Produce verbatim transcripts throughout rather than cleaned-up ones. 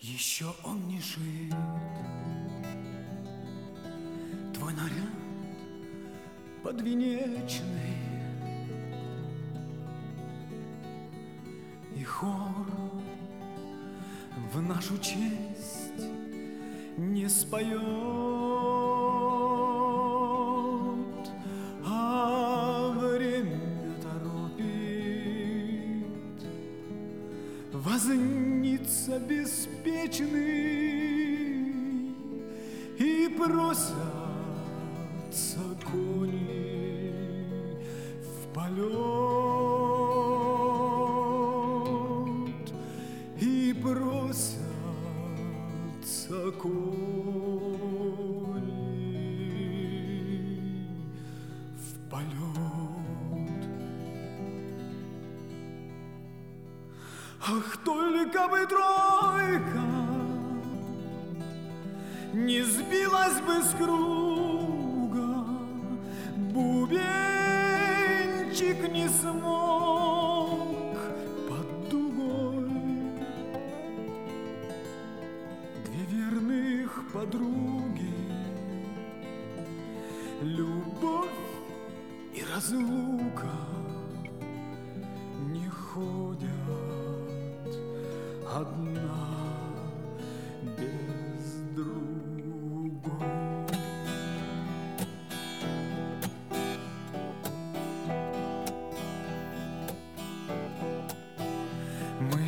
Еще он не шит, твой наряд подвенечный, и хор в нашу честь не споет, а время торопит. Возница беспечный, и просятся кони в полет, и просятся кони в полет. Ах, только бы тройка не сбилась бы с круга, бубенчик не смог под дугой. Две верных подруги, любовь и разлука, не ходят одна без другой. Мы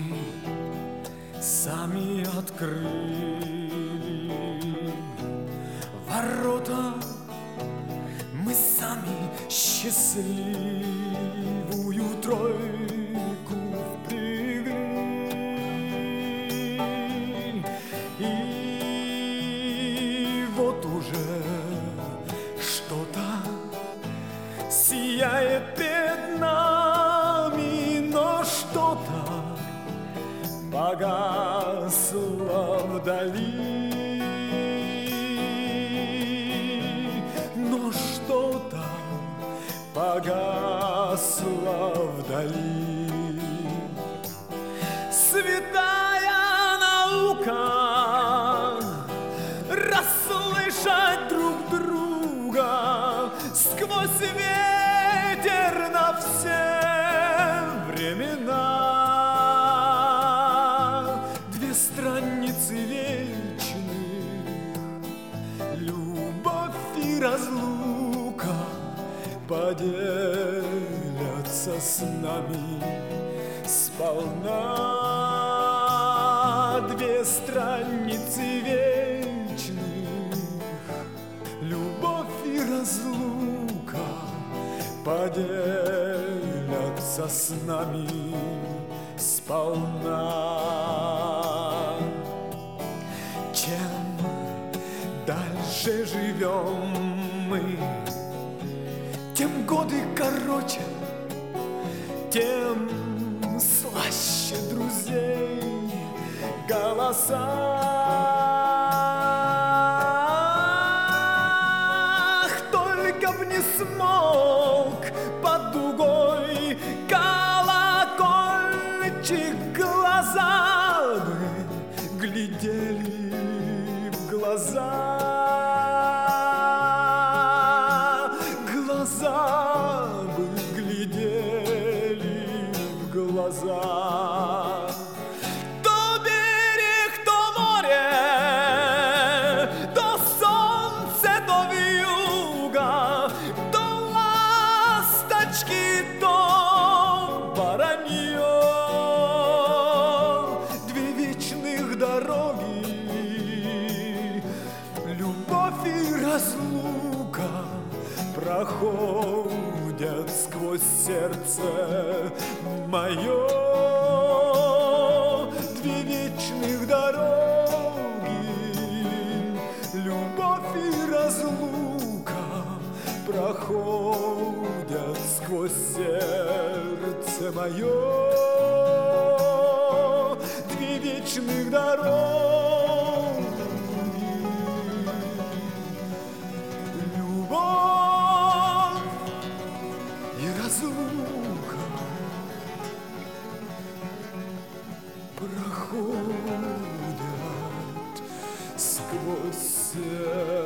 сами открыли ворота, мы сами счастливую тройку впрягли. И вот уже что-то сияет перед нами, но что-то погасло вдали. Но что-то погасло вдали. Святая наука расслышать друг друга сквозь ветер на все времена. Две страницы вечных, любовь и разлука поделятся с нами сполна. Две страницы вечных, любовь и разлука поделятся с нами сполна. Чем дальше живем мы, тем годы короче, тем слаще друзей голоса. Ах, только б не смолк под дугой колокольчик, глаза бы глядели в глаза. Глаза бы глядели в глаза. То берег, то море, то солнце, то вьюга, то ласточки, то воронье. Две вечных дороги, любовь и разлука проходят сквозь сердце мое. Две вечных дороги, любовь и разлука проходят сквозь сердце мое. Две вечных дороги, любовь и разлука проходят сердце.